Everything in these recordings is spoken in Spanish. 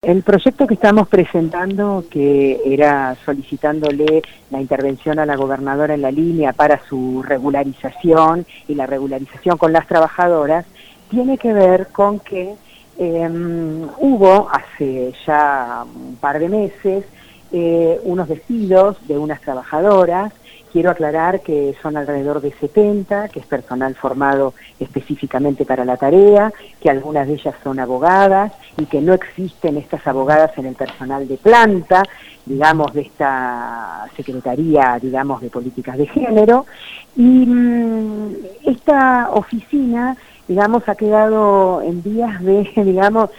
El proyecto que estamos presentando, que era solicitándole la intervención a la gobernadora en la línea para su regularización y la regularización con las trabajadoras, tiene que ver con que hubo hace ya un par de meses unos despidos de unas trabajadoras. Quiero aclarar que son alrededor de 70, que es personal formado específicamente para la tarea, que algunas de ellas son abogadas y que no existen estas abogadas en el personal de planta, digamos, de esta Secretaría, digamos, de Políticas de Género. Y esta oficina, digamos, ha quedado en vías de, digamos,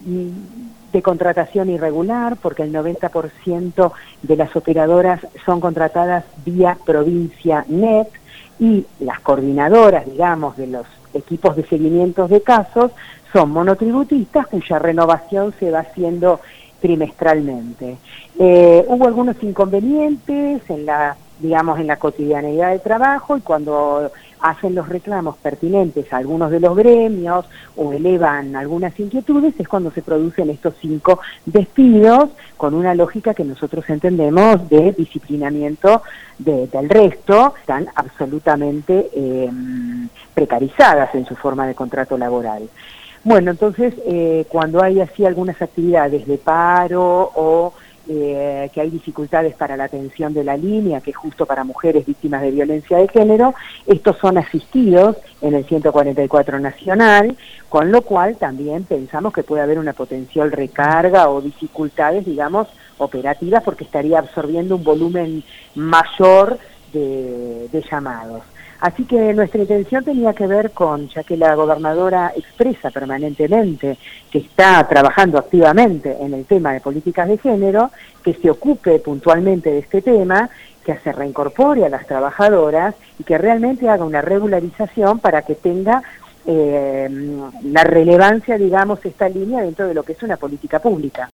de contratación irregular, porque el 90% de las operadoras son contratadas vía provincia net y las coordinadoras, digamos, de los equipos de seguimiento de casos son monotributistas cuya renovación se va haciendo trimestralmente. Hubo algunos inconvenientes en la, digamos, en la cotidianeidad de trabajo, y cuando hacen los reclamos pertinentes a algunos de los gremios o elevan algunas inquietudes es cuando se producen estos 5 despidos, con una lógica que nosotros entendemos de disciplinamiento del resto. Están absolutamente precarizadas en su forma de contrato laboral. Bueno, entonces cuando hay así algunas actividades de paro o que hay dificultades para la atención de la línea, que es justo para mujeres víctimas de violencia de género, estos son asistidos en el 144 Nacional, con lo cual también pensamos que puede haber una potencial recarga o dificultades, digamos, operativas, porque estaría absorbiendo un volumen mayor de llamados. Así que nuestra intención tenía que ver con, ya que la gobernadora expresa permanentemente que está trabajando activamente en el tema de políticas de género, que se ocupe puntualmente de este tema, que se reincorpore a las trabajadoras y que realmente haga una regularización para que tenga la relevancia, digamos, esta línea dentro de lo que es una política pública.